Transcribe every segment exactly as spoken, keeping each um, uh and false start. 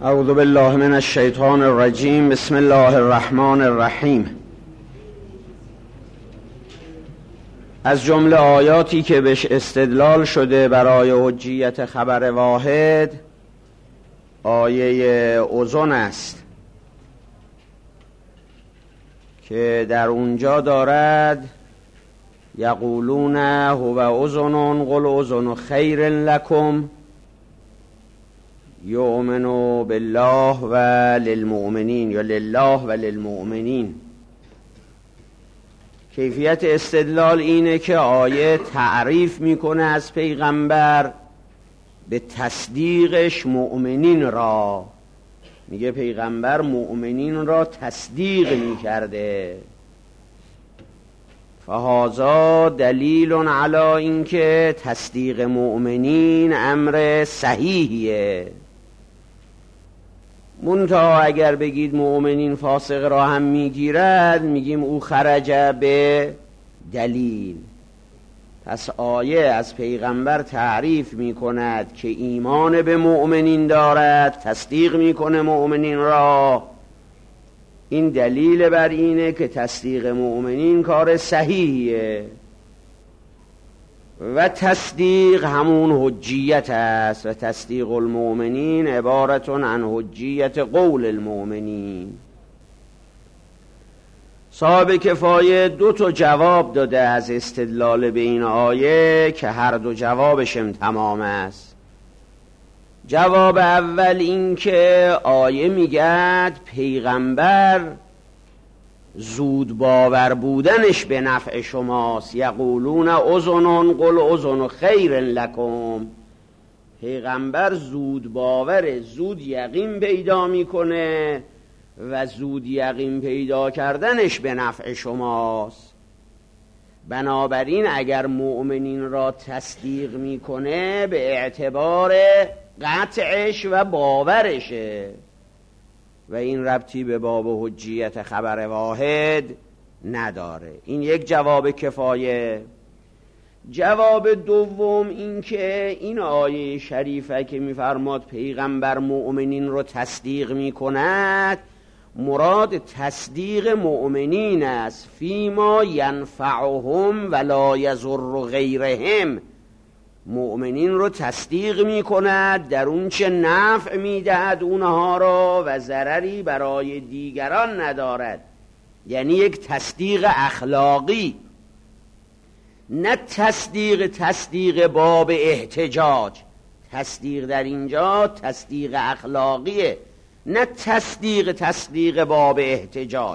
اعوذ بالله من الشیطان الرجیم. بسم الله الرحمن الرحیم. از جمله آیاتی که بهش استدلال شده برای حجیت خبر واحد آیه اذن است که در اونجا دارد یقولون هو اذن قل اذن خیر لکم یؤمن بالله و للمؤمنین یا لله و للمؤمنین. کیفیت استدلال اینه که آیه تعریف میکنه از پیغمبر به تصدیقش مؤمنین را، میگه پیغمبر مؤمنین را تصدیق میکرده. فهذا دلیل علی اینکه تصدیق مؤمنین امر صحیحیه. منتها اگر بگید مؤمنین فاسق را هم میگیرد، میگیم او خرج به دلیل. پس آیه از پیغمبر تعریف میکند که ایمان به مؤمنین دارد، تصدیق میکنه مؤمنین را. این دلیل بر اینه که تصدیق مؤمنین کار صحیحیه و تصدیق همون حجیت است و تصدیق المؤمنین عبارت عن حجیت قول المؤمنین. صاحب کفایه دو تا جواب داده از استدلال به این آیه که هر دو جوابش هم تمام است. جواب اول این که آیه میگد پیغمبر زود باور بودنش به نفع شماست. یقولون اذن قل اذن خیر لکم. پیغمبر زود باوره، زود یقین پیدا میکنه و زود یقین پیدا کردنش به نفع شماست. بنابراین اگر مؤمنین را تصدیق میکنه به اعتبار قطعش و باورشه و این ربطی به باب حجیت خبر واحد نداره. این یک جواب کفایه. جواب دوم این که این آیه شریفه که میفرماد پیغمبر مؤمنین رو تصدیق میکند، مراد تصدیق مؤمنین است فیما ینفعهم ولا یضر غیرهم. مؤمنین رو تصدیق می کند در اون چه نفع می دهد اونها را و ضرری برای دیگران ندارد. یعنی یک تصدیق اخلاقی، نه تصدیق تصدیق باب احتجاج. تصدیق در اینجا تصدیق اخلاقیه، نه تصدیق تصدیق باب احتجاج.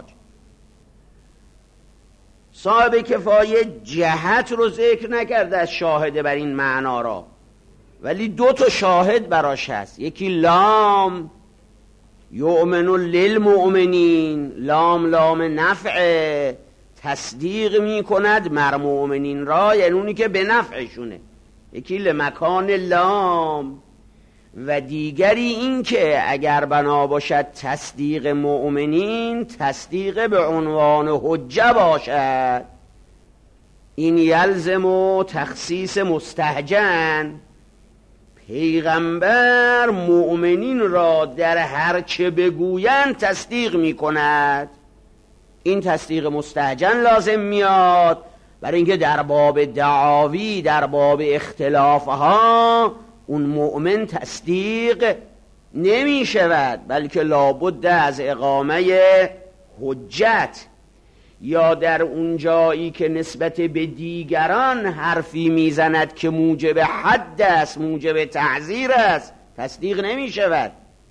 صاحب کفایه جهت رو ذکر نکرده از شاهد بر این معنا را، ولی دو تا شاهد براش هست. یکی لام یؤمن للمؤمنین، لام لام نفع، تصدیق می کند مر مؤمنین را، یعنی اونی که به نفعشونه. یکی لمکان لام. و دیگری این که اگر بنا باشد تصدیق مؤمنین تصدیق به عنوان حجه باشد، این یلزم و تخصیص مستهجن. پیغمبر مؤمنین را در هر چه بگویند تصدیق می کند. این تصدیق مستهجن لازم میاد برای اینکه در باب دعاوی، در باب اختلافها اون مؤمن تصدیق نمی شود، بلکه لابد از اقامه حجت. یا در اون جایی که نسبت به دیگران حرفی میزند که موجب حد است، موجب تعزیر است، تصدیق نمی شود.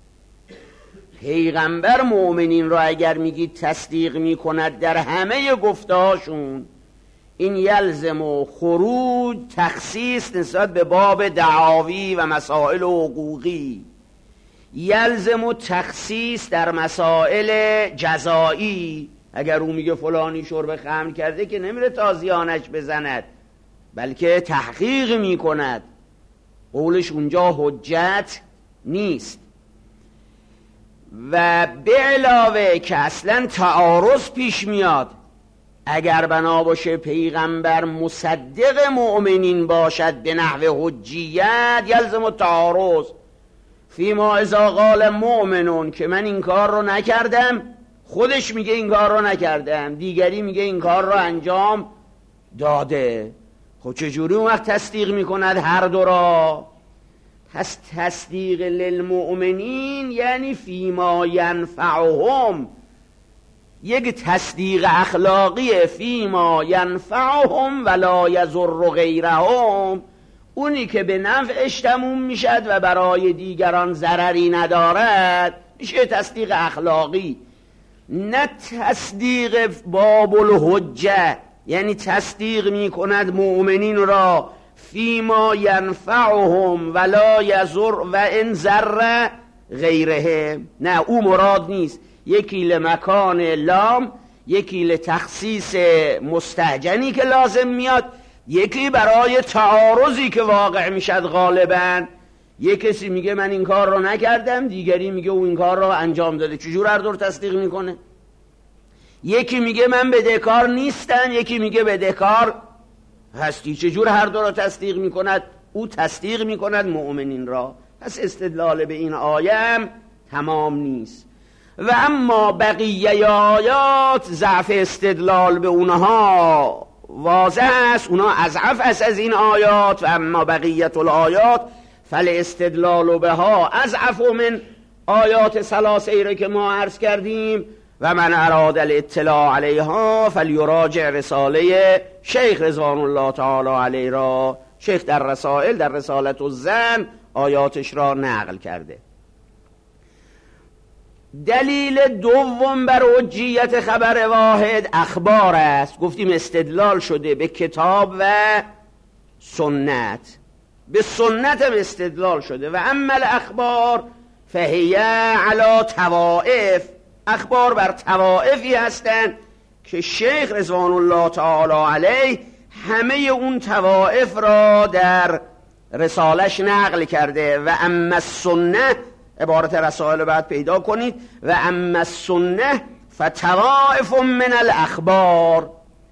پیغمبر مؤمنین را اگر میگید تصدیق میکند در همه گفتهاشون، این یلزم و خروج تخصیص نسبت به باب دعاوی و مسائل حقوقی، یلزم و تخصیص در مسائل جزایی. اگر او میگه فلانی شرب خمر کرده که نمیره تازیانش بزند، بلکه تحقیق میکند، قولش اونجا حجت نیست. و به علاوه که اصلا تعارض پیش میاد. اگر بنا باشه پیغمبر مصدق مؤمنین باشد به نحو حجیت، یلزم التعارض. فیما اذا قال مؤمنون که من این کار رو نکردم، خودش میگه این کار رو نکردم، دیگری میگه این کار رو انجام داده. خب چجوری اون وقت تصدیق میکند هر دو را؟ پس تصدیق للمؤمنین یعنی فیما ینفعهم، یک تصدیق اخلاقی فیما ینفعهم ولا یضر غیرهم، اونی که به نفعش تموم میشد و برای دیگران ضرری ندارد میشه تصدیق اخلاقی. نه تصدیق باب الحجه، یعنی تصدیق میکند مؤمنین را فیما ینفعهم ولا یضر و ان ضر غیره. نه، او مراد نیست. یکی لمکان لام، یکی لتخصیص مستهجنی که لازم میاد، یکی برای تعارضی که واقع میشد غالبا. یک کسی میگه من این کار رو نکردم، دیگری میگه او این کار رو انجام داده. چجور هر دور تصدیق میکنه؟ یکی میگه من بدهکار نیستم، یکی میگه بدهکار هستی. چجور هر دو را تصدیق میکند؟ او تصدیق میکند مؤمنین را. پس استدلال به این آیه تمام نیست. و اما بقیه آیات ضعف استدلال به اونها واضح است، اونها اضعف است از این آیات. و اما بقیت الآیات فالاستدلال بها اضعف من آیات ثلاثه که ما عرض کردیم. و من اراد الاطلاع علیها فلیراجع رساله شیخ رضوان الله تعالی علیه را. شیخ در رسائل، در رسالت الزن آیاتش را نقل کرده. دلیل دوم بر حجیت خبر واحد اخبار است. گفتیم استدلال شده به کتاب و سنت، به سنت هم استدلال شده. و اما الاخبار فهیه علی طوائف، اخبار بر طوائفی هستند که شیخ رضوان الله تعالی علیه همه اون طوائف را در رسالش نقل کرده. و اما السنه، عبارت رسائل بعد پیدا کنید، و اما السنه فطوائف من الاخبار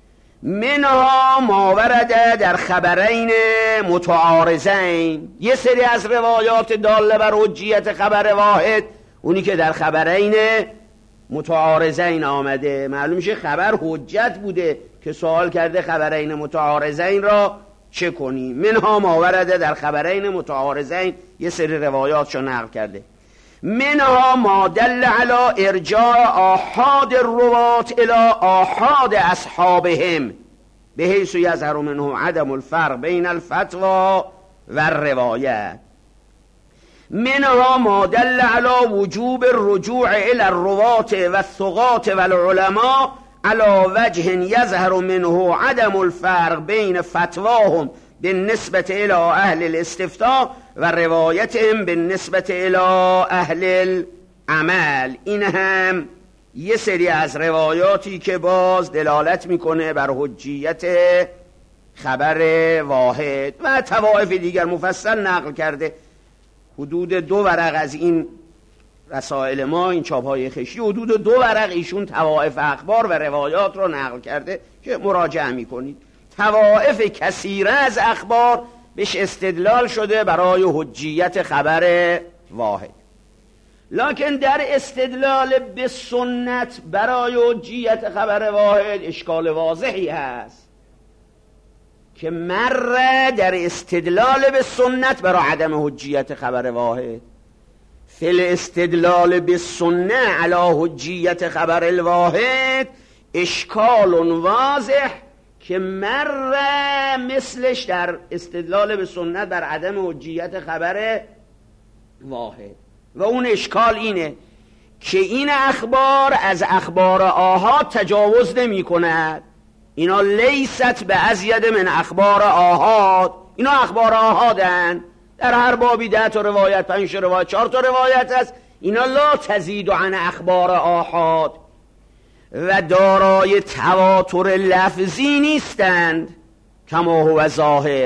منها ما ورده در خبرین متعارضین. یه سری از روایات داله بر حجیت خبر واحد اونی که در خبرین متعارضین آمده. معلوم میشه خبر حجت بوده که سوال کرده خبرین متعارضین را چه کنیم. منها ما ورده در خبرین متعارضین یه سری روایاتشو نقل کرده. منها ما دل علی ارجاع آحاد الروات الی آحاد اصحابهم بحیث یظهر منه عدم الفرق بین الفتوى و الروایت. منها ما دل علی وجوب الرجوع الی الروات و الثقات و العلماء علی وجه یظهر منه عدم الفرق بین فتواهم بالنسبة الى اهل الاستفتاء و روایتهم بالنسبة الى اهل العمل. این هم یه سری از روایاتی که باز دلالت میکنه بر حجیت خبر واحد. و طوائف دیگر مفصل نقل کرده. حدود دو ورق از این رسائل ما، این چاپ‌های خشی، حدود دو ورق ایشون طوائف اخبار و روایات رو نقل کرده که مراجعه میکنید. طوائف کثیره از اخبار بهش استدلال شده برای حجیت خبر واحد. لکن در استدلال به سنت برای حجیت خبر واحد اشکال واضحی هست که مر در استدلال به سنت برای عدم حجیت خبر واحد، فل استدلال به سنت علی حجیت خبر الواحد اشکال واضح که مر مثلش در استدلال به سنت بر عدم حجیت خبر واحد. و اون اشکال اینه که این اخبار از اخبار آحاد تجاوز نمی کند. اینا لیست به ازید من اخبار آحاد، اینا اخبار آحادن. در هر بابی ده تا روایت، پنج روایت، چهار تا روایت هست. اینا لا تزید عن اخبار آحاد و دارای تواتر لفظی نیستند کما هو ظاهر.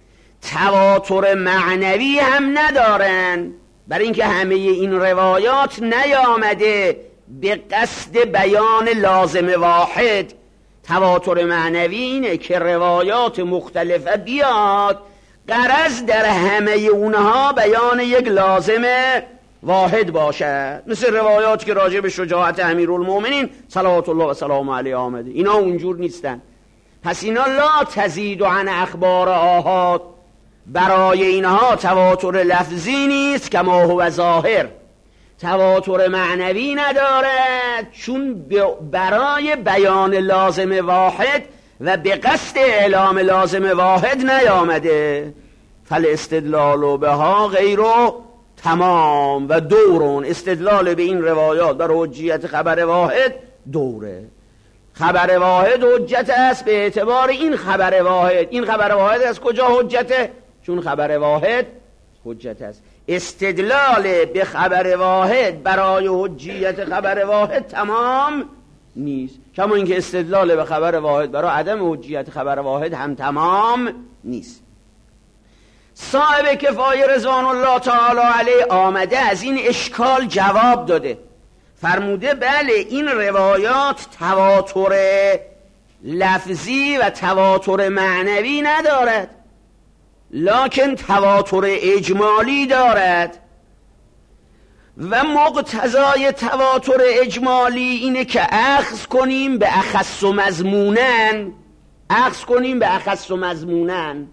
تواتر معنوی هم ندارن، برای اینکه همه این روایات نیامده به قصد بیان لازم واحد. تواتر معنوی اینه که روایات مختلفه بیاد غرض در همه اونها بیان یک لازم واحد باشد، مثل روایات که راجع به شجاعت امیرالمومنین صلوات الله و سلام علیه آمده. اینا اونجور نیستن. پس اینا لا تزید عن اخبار آحاد، برای اینها تواتر لفظی نیست که ما هو ظاهر، تواتر معنوی ندارد، چون برای بیان لازم واحد و به قصد اعلام لازم واحد نیامده. فالاستدلال بها غیر تمام و دورون، استدلال به این روایات بر حجیت خبر واحد دوره. خبر واحد حجت است به اعتبار این خبر واحد. این خبر واحد از کجا حجته؟ چون خبر واحد حجت است. استدلال به خبر واحد برای حجیت خبر واحد تمام نیست، کما اینکه استدلال به خبر واحد برای عدم حجیت خبر واحد هم تمام نیست. صاحب کفایه رضوان الله تعالی علیه آمده از این اشکال جواب داده، فرموده بله این روایات تواتر لفظی و تواتر معنوی ندارد، لکن تواتر اجمالی دارد و مقتضای تواتر اجمالی اینه که اخذ کنیم به اخص و مضمونن، اخذ کنیم به اخص و مضمونن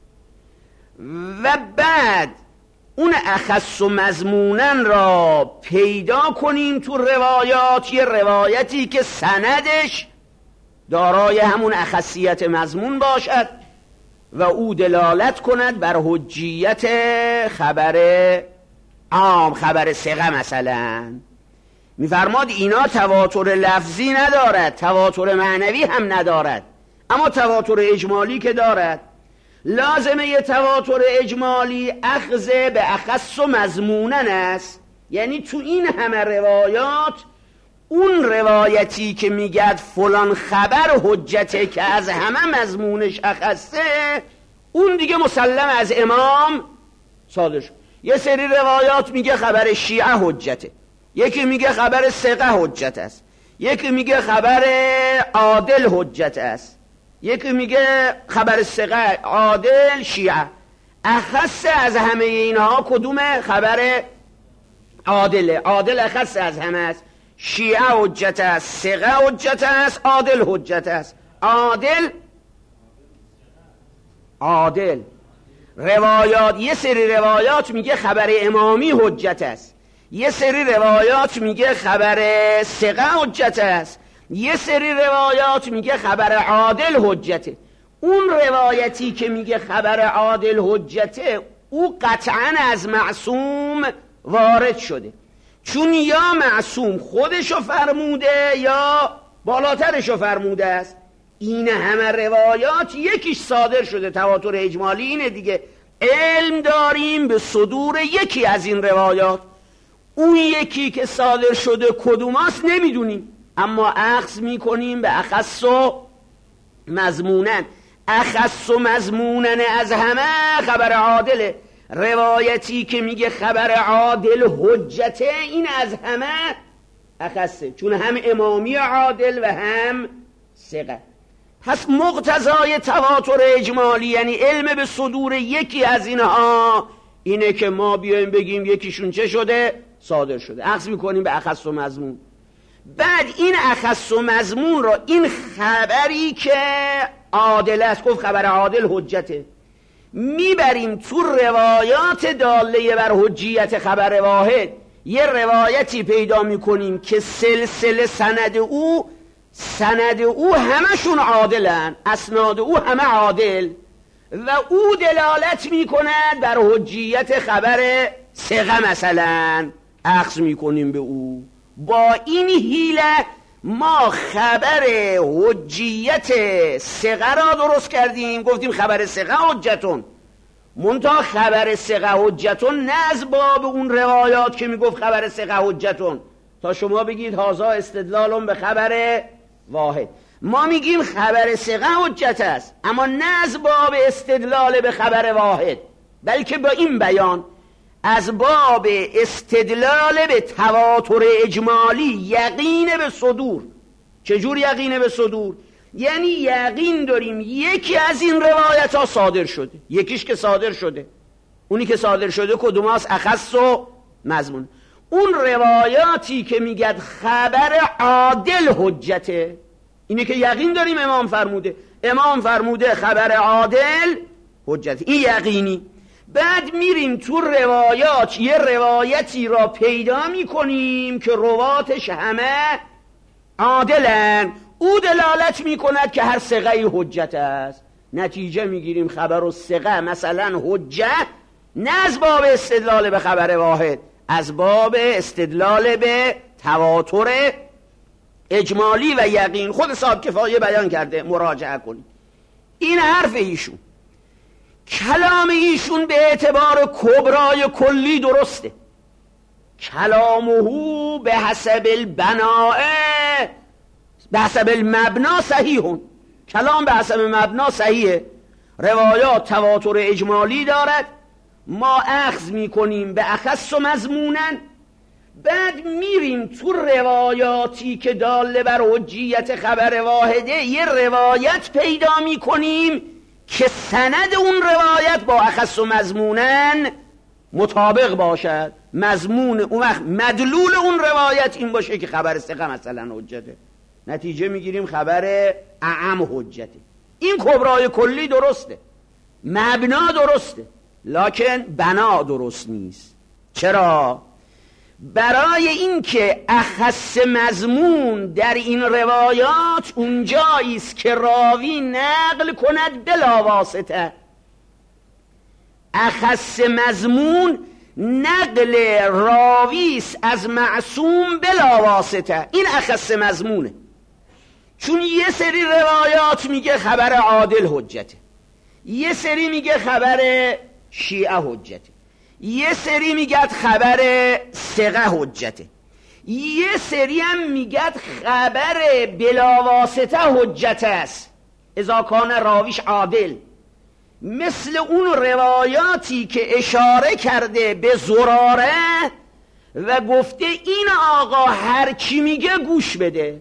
و بعد اون اخص و مضمونن را پیدا کنیم تو روایات، یه روایتی که سندش دارای همون اخصیت مضمون باشد و او دلالت کند بر حجیت خبر عام، خبر ثقه مثلا. میفرماد اینا تواتر لفظی ندارد، تواتر معنوی هم ندارد، اما تواتر اجمالی که دارد. لازمه ی تواتر اجمالی اخذ به اخص و مضمونن است، یعنی تو این همه روایات اون روایتی که میگد فلان خبر حجته که از همه مضمونش اخصه، اون دیگه مسلم از امام صادر شد. یه سری روایات میگه خبر شیعه حجته، یکی میگه خبر ثقه حجت است، یکی میگه خبر عادل حجت است، یکی میگه خبر ثقه عادل شیعه. اخص از همه اینها کدومه؟ خبر عادله. عادل اخص از همه است. شیعه حجت است، ثقه حجت است، عادل حجت است. عادل عادل روایات، یه سری روایات میگه خبر امامی حجت است، یه سری روایات میگه خبر ثقه حجت است، یه سری روایات میگه خبر عادل حجته. اون روایتی که میگه خبر عادل حجته او قطعا از معصوم وارد شده، چون یا معصوم خودشو فرموده یا بالاترشو فرموده است. این همه روایات یکیش صادر شده. تواتر اجمالی اینه دیگه، علم داریم به صدور یکی از این روایات، اون یکی که صادر شده کدوماست نمیدونیم، اما اخذ میکنیم به اخص و مضمونن. اخص و مضمونن از همه خبر عادله. روایتی که میگه خبر عادل حجته این از همه اخصه، چون هم امامی عادل و هم ثقه. پس مقتضای تواتر اجمالی یعنی علم به صدور یکی از اینها اینه که ما بیایم بگیم یکیشون چه شده؟ صادر شده. اخذ میکنیم به اخص و مضمون. بعد این اخص و مضمون را، این خبری که عادل است، گفت خبر عادل حجته، میبریم تو روایات داله بر حجیت خبر واحد. یه روایتی پیدا میکنیم که سلسله سند او سند او همشون عادلن، اسناد او همه عادل و او دلالت میکند بر حجیت خبر ثقه مثلا، اخذ میکنیم به او. با این حیله ما خبر حجیت ثقه را درست کردیم، گفتیم خبر ثقه حجتون، منتها خبر ثقه حجتون نه از باب اون روایات که میگفت خبر ثقه حجتون تا شما بگید هازا استدلالون به خبر واحد. ما میگیم خبر ثقه حجت است، اما نه از باب استدلال به خبر واحد، بلکه با این بیان از باب استدلال به تواتر اجمالی، یقین به صدور. چجور یقین به صدور؟ یعنی یقین داریم یکی از این روایت ها صادر شده. یکیش که صادر شده، اونی که صادر شده کدوماست؟ اخص و مضمون. اون روایاتی که میگد خبر عادل حجته، اینه که یقین داریم امام فرموده. امام فرموده خبر عادل حجته، این یقینی. بعد میریم تو روایات یه روایتی را پیدا میکنیم که رواتش همه عادلن، او دلالت میکند که هر ثقه‌ای حجت است. نتیجه میگیریم خبر و ثقه مثلا حجت، نه از باب استدلال به خبر واحد، از باب استدلال به تواتر اجمالی و یقین. خود صاحب کفایه بیان کرده، مراجعه کنید. این حرف ایشون، کلام ایشون به اعتبار کبرای کلی درسته. کلامه به حسب البناء به حسب المبنا صحیحون. کلام به حسب مبنا صحیحه. روایات تواتر اجمالی دارد، ما اخذ میکنیم به اخص و مضمونن. بعد میریم تو روایاتی که داله بر حجیت خبر واحده، یه روایت پیدا میکنیم که سند اون روایت با اخص و مضمونن مطابق باشد. مضمون اون وقت مدلول اون روایت این باشه که خبر ثقه مثلا حجته. نتیجه میگیریم خبر اعم حجته. این کبرای کلی درسته، مبنا درسته، لکن بنا درست نیست. چرا؟ برای اینکه اخص مضمون در این روایات اونجایی است که راوی نقل کند بلا واسطه. اخص مضمون نقل راوی است از معصوم بلا واسطه. این اخص مضمونه. چون یه سری روایات میگه خبر عادل حجته، یه سری میگه خبر شیعه حجته، یه سری میگه خبر ثقه حجته، یه سری هم میگه خبر بلاواسطه حجت است اذا کان راویش عادل. مثل اون روایاتی که اشاره کرده به زراره و گفته این آقا هر چی میگه گوش بده.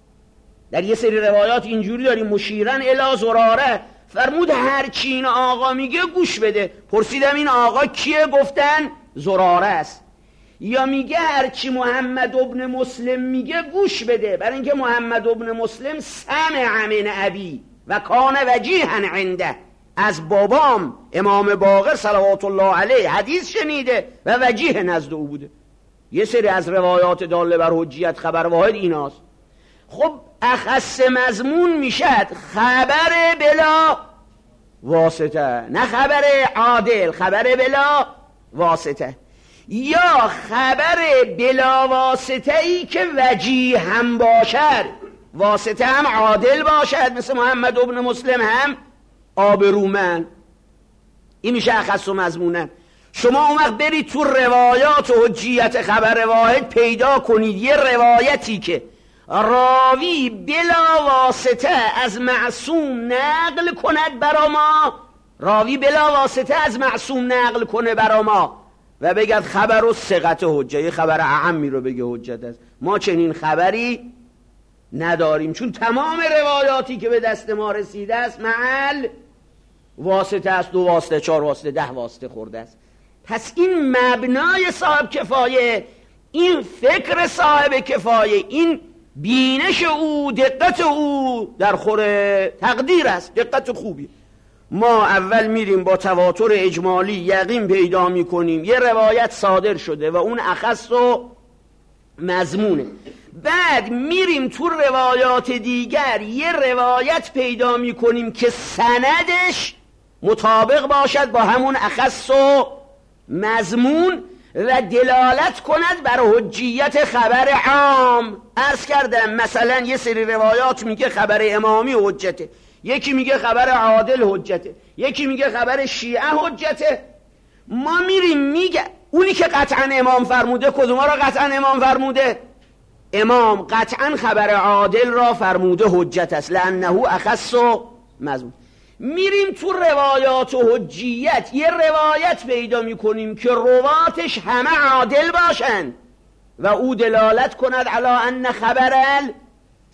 در یه سری روایات اینجوری داریم مشیرن الی زراره، فرمود هر چی این آقا میگه گوش بده. پرسیدم این آقا کیه؟ گفتن زراره است. یا میگه هر چی محمد ابن مسلم میگه گوش بده، برای اینکه محمد ابن مسلم سمع من ابی و کان وجیها عنده، از بابام امام باقر صلوات الله علیه حدیث شنیده و وجیه نزد او بوده. یه سری از روایات داله بر حجیت خبر واحد ایناست. خب اخص مضمون میشد خبر بلا واسطه، نه خبر عادل، خبر بلا واسطه. یا خبر بلا واسطه ای که وجیه هم باشد، واسطه هم عادل باشد، مثل محمد ابن مسلم هم آبرومند. این میشه اخص و مضمونن. شما اون وقت برید تو روایات و حجیت خبر واحد پیدا کنید یه روایتی که راوی بلا واسطه از معصوم نقل کند برا ما، راوی بلا واسطه از معصوم نقل کنه برا ما و بگد خبر و ثقت حجه، یه خبر اعمی رو بگه حجت است. ما چنین خبری نداریم، چون تمام روایاتی که به دست ما رسیده است محل واسطه است، دو واسطه، چهار واسطه، ده واسطه خورده است. پس این مبنای صاحب کفایه، این فکر صاحب کفایه، این بینش او، دقت او در خور تقدیر است، دقت خوبی. ما اول میریم با تواتر اجمالی یقین پیدا میکنیم یه روایت صادر شده و اون اخص و مضمونه. بعد میریم تو روایات دیگر یه روایت پیدا میکنیم که سندش مطابق باشد با همون اخص و مضمون و دلالت کند بر حجیت خبر عام. عرض کردم مثلا یه سری روایات میگه خبر امامی حجته، یکی میگه خبر عادل حجته، یکی میگه خبر شیعه حجته. ما میریم میگه اونی که قطعا امام فرموده، کدوما را قطعا امام فرموده؟ امام قطعا خبر عادل را فرموده حجت است، لانه اخص و مضمون. میریم تو روایات و حجیت یه روایت پیدا میکنیم که رواتش همه عادل باشند و او دلالت کند علی ان خبر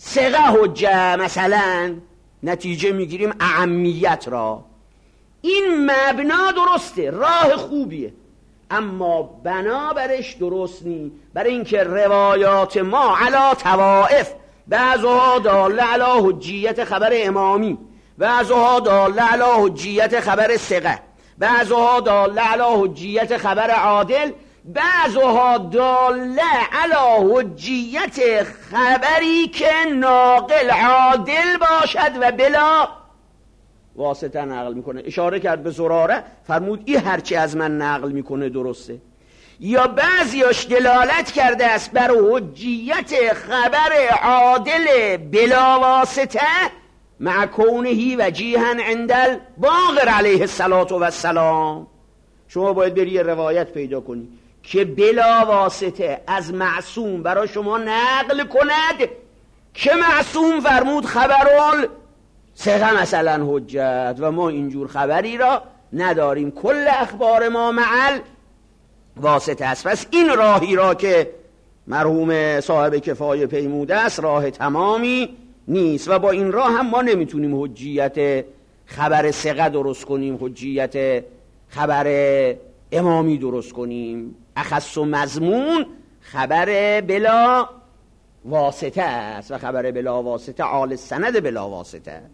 ثقه حجه مثلا، نتیجه میگیریم اهمیت را. این مبنا درسته، راه خوبیه، اما بنابرش درست نی. برای اینکه روایات ما علا طوائف، بعضها داله علا حجیت خبر امامی، بعضها داله علا حجیت خبر ثقه، بعضها داله علا حجیت خبر عادل، بعضها داله علا حجیت خبری که ناقل عادل باشد و بلا واسطه نقل میکنه. اشاره کرد به زراره، فرمود این هرچی از من نقل میکنه درسته. یا بعضیاش دلالت کرده است بر حجیت خبر عادل بلا واسطه مع کونه وجیها عند الباقر علیه الصلاة و السلام. شما باید بری روایت پیدا کنی که بلا واسطه از معصوم برای شما نقل کند که معصوم فرمود خبرال ثقه مثلا حجت، و ما اینجور خبری را نداریم. کل اخبار ما معل واسطه است. پس این راهی را که مرحوم صاحب کفایه پیموده است راه تمامی نیست، و با این راه هم ما نمیتونیم حجیت خبر ثقه درست کنیم، حجیت خبر امامی درست کنیم. اخص و مضمون خبر بلا واسطه است و خبر بلا واسطه عال سند بلا واسطه.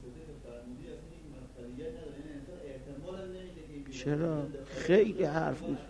چرا؟ خیلی حرف بود.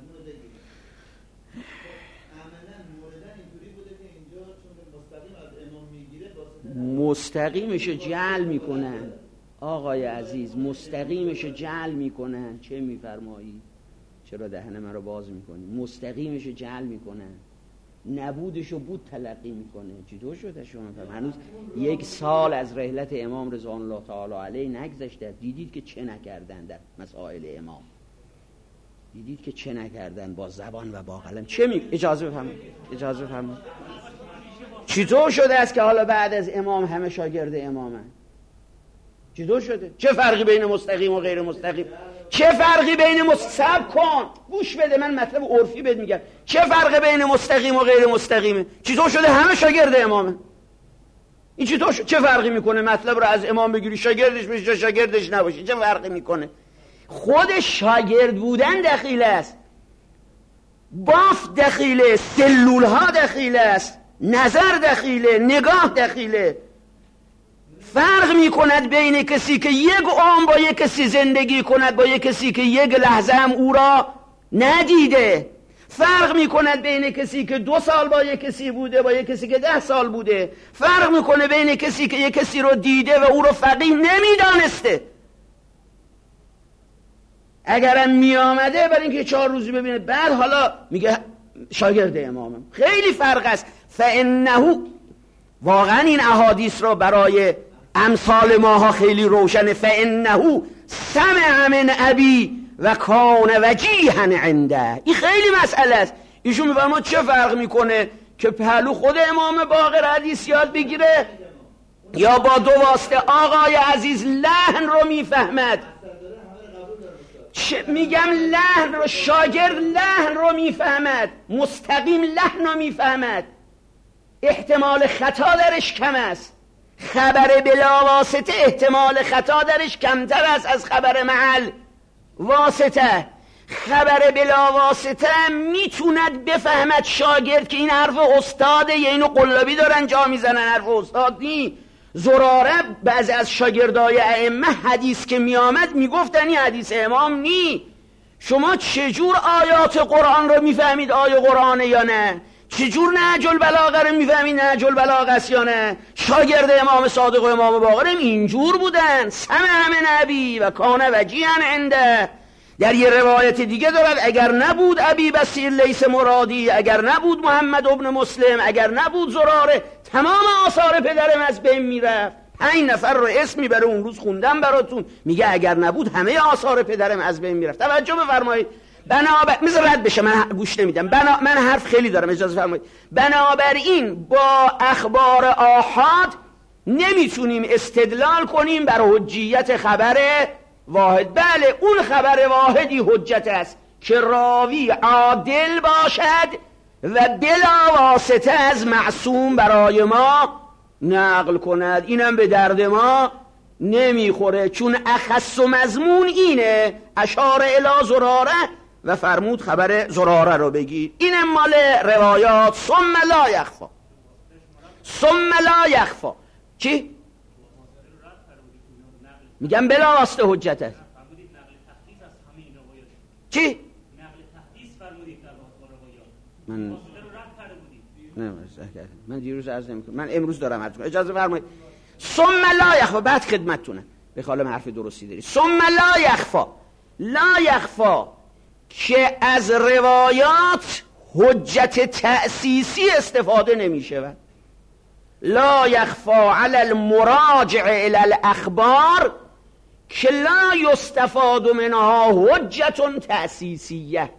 مستقیمشو جعل میکنن آقای عزیز، مستقیمشو جعل میکنن. چه میفرمایی؟ چرا دهن من رو باز میکنی؟ مستقیمشو جعل میکنن، نبودشو بود تلقی میکنه. چطور شده شما فهم؟ هنوز یک سال از رحلت امام رضوان الله تعالی علیه نگذشته، دیدید که چه نکردن در مسائل امام، دیدید که چه نکردن با زبان و با قلم. چه می اجازه بفرمایید، اجازه بفرمایید. چطور شده است که حالا بعد از امام همه شاگرد امامن؟ چطور شده؟ چه فرقی بین مستقیم و غیر مستقیم؟ چه فرقی بین مستقیم کن گوش بده، من مطلب عرفی بهت میگم. چه فرقی بین مستقیم و غیر مستقیمه؟ چطور شده همه شاگرد امامه؟ این چطور شده؟ چه فرقی میکنه مطلب رو از امام بگیری شاگردش بشی یا شاگردش نباشی؟ چه فرقی میکنه؟ خود شاگرد بودن دخیل است، بافت دخیله، سلول ها دخیل است، نظر دخیله، نگاه دخیله. فرق می کند بین کسی که یک عمر با یک کسی زندگی کند با یک کسی که یک لحظه هم او را ندیده. فرق می کند بین کسی که دو سال با یک کسی بوده با یک کسی که ده سال بوده. فرق می کنه بین کسی که یک کسی رو دیده و او رو فقیه نمیدانسته. اگرم می آمده برای اینکه چهار روزی ببینه بعد حالا میگه شاگرد امامم. خیلی فرق است. فانه واقعا این احادیث رو برای امثال ماها خیلی روشنه. فانه سمع من ابی و کان وجیها عنده. این خیلی مسئله است. ایشون میفرماد چه فرق میکنه که پهلو خود امام باقر حدیث یاد بگیره یا با دو واسطه آقای عزیز لحن رو میفهمد. چه میگم لحن رو، شاگرد لحن رو میفهمد، مستقیم لحن رو میفهمد، احتمال خطا درش کم است. خبر بلا واسطه احتمال خطا درش کمتر است از خبر محل واسطه. خبر بلا واسطه میتوند بفهمد شاگرد که این حرف استاده، یا اینو قلابی دارن جا میزنن، حرف استاد نی. زراره بعضی از شاگردای ائمه حدیث که میآمد میگفتن این حدیث امام نی. شما چجور آیات قرآن رو میفهمید آیه قرآنه یا نه؟ چجور نهج البلاغه رو میفهمید نهج البلاغه است یا نه؟ شاگرد امام صادق و امام باقر اینجور بودن. سمع من ابی و کان وجیها عنده. در یه روایت دیگه دارد اگر نبود ابی بصیر لیس مرادی، اگر نبود محمد ابن مسلم، اگر نبود زراره، تمام آثار پدرم از بین میرفت. پنج نفر رو اسم میبره اون روز خوندم براتون، میگه اگر نبود همه آثار پدرم از بین میرفت. توجه بفرمایید. بنابر میذار رد بشه، من گوش نمیدم. بنا... من حرف خیلی دارم، اجازه فرمایید. بنابراین با اخبار آحاد نمیتونیم استدلال کنیم بر حجیت خبر واحد. بله اون خبر واحدی حجت است که راوی عادل باشد و بلا واسطه از معصوم برای ما نقل کند اینم به درد ما نمیخوره، چون اخص و مضمون اینه. اشار الی زراره و فرمود خبر زراره رو بگیر. اینم مال روایات. ثم لا یخفا، ثم لا یخفا. چی؟ میگم بلا واسطه حجت است. چی؟ من نه من دیروز عرض نمی‌کنم، من امروز دارم عرض می‌کنم، اجازه فرمایید. ثم لا یخفا، بعد خدمتتونه به خاله حرف درستی داری. ثم لا یخفا، لا یخفا که از روایات حجت تأسیسی استفاده نمی‌شود. لا یخفا علی المراجع الی الاخبار که لا یستفاد منها حجت تأسیسیه.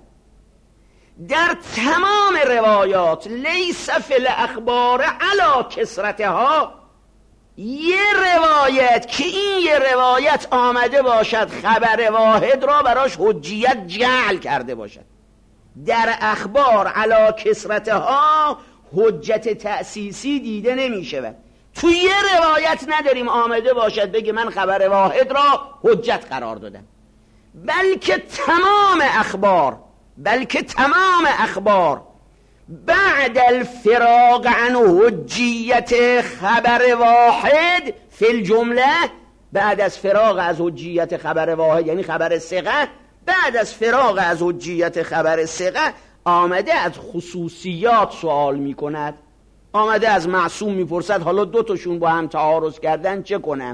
در تمام روایات لیس فی الاخبار علی کثرتها، یه روایت که این یه روایت آمده باشد خبر واحد را براش حجیت جعل کرده باشد، در اخبار علی کثرتها حجت تأسیسی دیده نمی شود. توی یه روایت نداریم آمده باشد بگه من خبر واحد را حجت قرار دادم، بلکه تمام اخبار بلکه تمام اخبار بعد الفراغ عن حجیت خبر واحد فی الجمله، بعد از فراغ از حجیت خبر واحد یعنی خبر ثقه، بعد از فراغ از حجیت خبر ثقه آمده از خصوصیات سوال می کند. آمده از معصوم میپرسد حالا دو تاشون با هم تعارض کردن چه کنم؟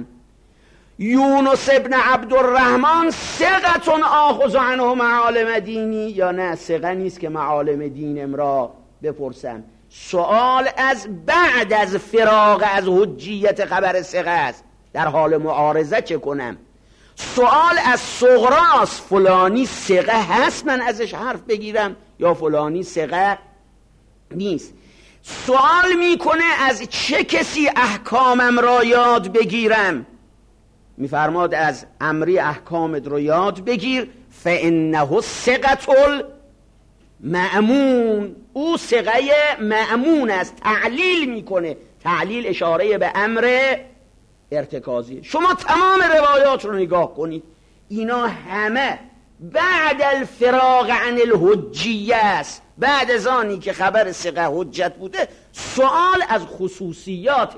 یونس ابن عبدالرحمن ثقتون آخذ عنه معالم دینی، یا نه ثقه نیست که معالم دینم را بپرسم. سوال از بعد از فراغ از حجیت خبر ثقه است، در حال معارضه چه کنم؟ سوال از صغراست، فلانی ثقه هست من ازش حرف بگیرم یا فلانی ثقه نیست. سوال میکنه از چه کسی احکامم را یاد بگیرم؟ میفرماد از امری احکامت رو یاد بگیر، فانه ثقة المأمون، او ثقه مأمون است. تعلیل میکنه، تعلیل اشاره به امر ارتکازی. شما تمام روایات رو نگاه کنید، اینا همه بعد الفراغ عن الحجیه است، بعد از آنی که خبر ثقه حجت بوده سوال از خصوصیات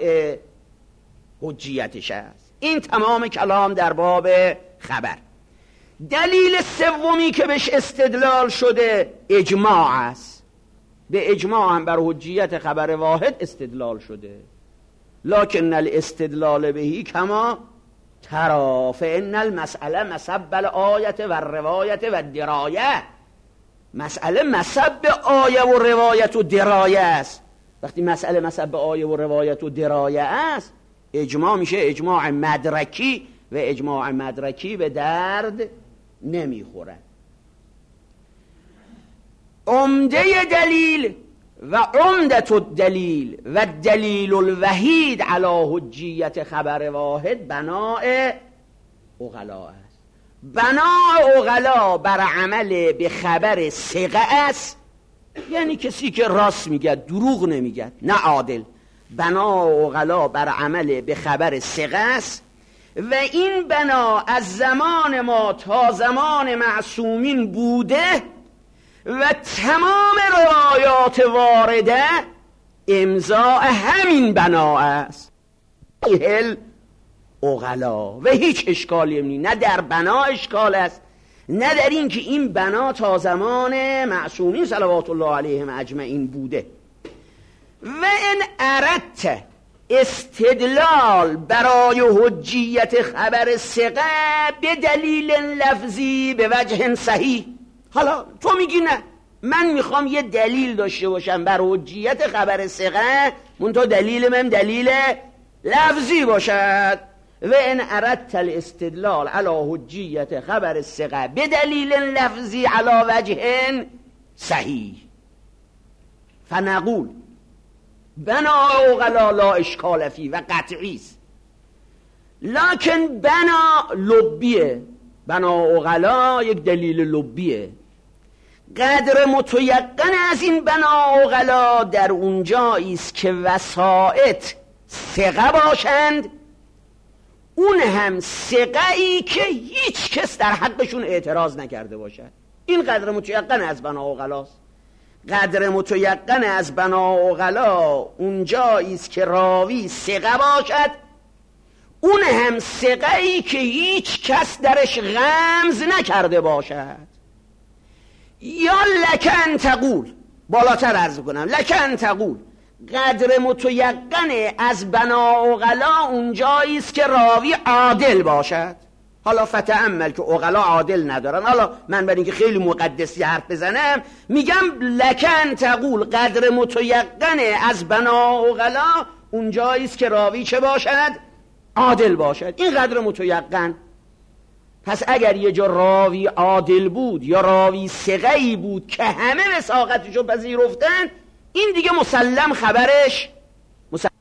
حجیتش است. این تمام کلام در باب خبر. دلیل سومی که بهش استدلال شده اجماع است. به اجماع هم بر حجیت خبر واحد استدلال شده. لکن الاستدلال بهی کما ترا فان المسئله مسب الآیه و الروایت و الدرایه. مسئله مسب آیه و روایت و درایه است. وقتی مسئله مسب آیه و روایت و درایه است، اجماع میشه اجماع مدرکی و اجماع مدرکی به درد نمیخوره. عمده دلیل و عمدت الدلیل و دلیل الوحید علی حجیت خبر واحد بناء عقلا است. بناء عقلا بر عمل به خبر ثقه است، یعنی کسی که راست میگه، دروغ نمیگه، نه عادل. بناء عقلا بر عمل به خبر ثقه است و این بنا از زمان ما تا زمان معصومین بوده و تمام روایات وارده امضاء همین بنا است. هل عقلا و هیچ اشکالی نیست، نه در بنا اشکال است، نه در این که این بنا تا زمان معصومین صلوات الله علیهم اجمعین بوده. و ان اردت استدلال برای حجیت خبر ثقه به دلیل لفظی به وجه صحیح، حالا تو میگی نه من میخوام یه دلیل داشته باشم بر حجیت خبر ثقه، منتها دلیل من دلیل لفظی باشد. و ان اردت الاستدلال علی حجیت خبر ثقه به دلیل لفظی علی وجه صحیح فنقول بنا عقلا لا اشکال فی و قطعی است. لکن بنا لبیه، بنا عقلا یک دلیل لبیه. قدر متیقن از این بنا عقلا در اونجایی است که وسائط ثقه باشند، اون هم ثقه‌ای که هیچ کس در حقشون اعتراض نکرده باشد. این قدر متیقن از بنا عقلاست. قدر متیقن از بنا عقلا اونجایی است که راوی ثقه باشد، اون هم ثقه‌ای که هیچ کس درش غمز نکرده باشد. یا لکن تقول، بالاتر عرض کنم، لکن تقول قدر متیقن از بنا عقلا اونجایی است که راوی عادل باشد. حالا فتأمل که عقلا عادل ندارن. حالا من برای اینکه خیلی مقدسی حرف بزنم میگم لکن تقول قدر متیقن از بنا عقلا اونجایی است که راوی چه باشد؟ عادل باشد. این قدر متیقن. پس اگر یه جا راوی عادل بود یا راوی ثقه‌ای بود که همه وثاقتشو پذیرفتن، این دیگه مسلم خبرش مسلم.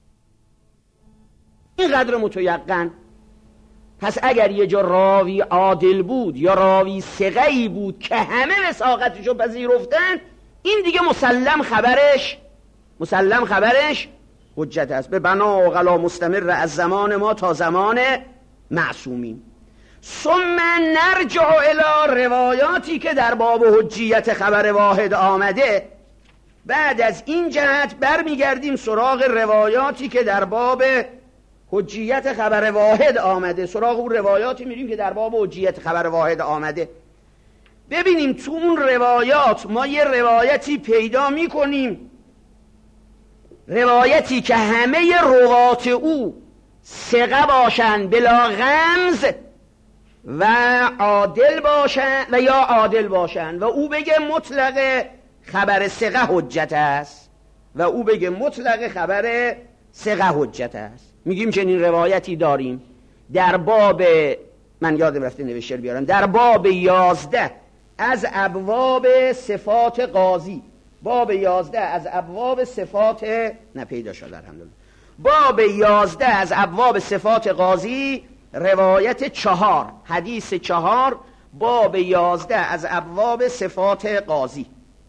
این قدر متیقن. پس اگر یه جا راوی عادل بود یا راوی ثقه‌ای بود که همه وثاقتشو پذیرفتن، این دیگه مسلم خبرش مسلم خبرش حجت است. به بنا عقلا مستمر از زمان ما تا زمان معصومین. ثم نرجع الی روایاتی که در باب حجیت خبر واحد آمده. بعد از این جهت برمیگردیم سراغ روایاتی که در باب حجیت خبر واحد آمده. سراغ اون روایاتی میریم که در باب حجیت خبر واحد آمده. ببینیم تو اون روایات ما یه روایتی پیدا میکنیم، روایتی که همه روات او ثقه باشند بلا غمز و عادل باشند و یا عادل باشند و او بگه مطلق خبر ثقه حجت است و او بگه مطلق خبر ثقه حجت است. میگیم چنین روایتی داریم در باب، من یادم رفته نوشته بیارم، در باب یازده از ابواب صفات قاضی. باب یازده از ابواب صفات نه پیدا شد الحمدلله. باب یازده از ابواب صفات قاضی، روایت چهار، حدیث چهار، باب یازده از ابواب صفات قاضی.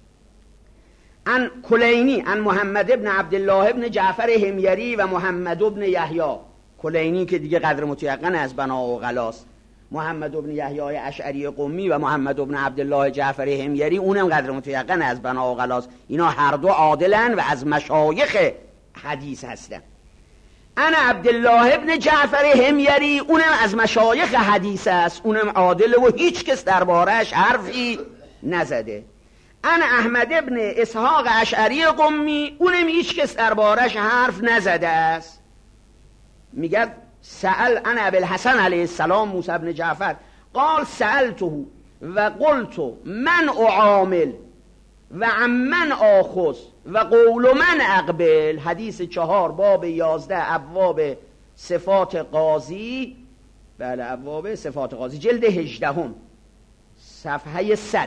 عن کلینی عن محمد ابن عبدالله ابن جعفر حمیری و محمد ابن یحیی. کلینی که دیگه قدر متیقن از بنا عقلاست. محمد ابن یحیی اشعری قمی و محمد ابن عبدالله جعفر حمیری اونم قدر متیقن از بنا عقلاست. اینا هر دو عادلن و از مشایخ حدیث هستن. انا عبدالله ابن جعفر حمیری اونم از مشایخ حدیث است، اونم عادل و هیچ کس دربارش حرفی نزده. انا احمد ابن اسحاق اشعری قمی اونم هیچ کس دربارش حرف نزده است. میگه سأل انا ابوالحسن علیه السلام موسی ابن جعفر قال سألته و قلت من اعامل و عمن آخذ و قول من اقبل. حدیث چهار باب یازده ابواب صفات قاضی. بله ابواب صفات قاضی جلد هجدهم صفحه صد.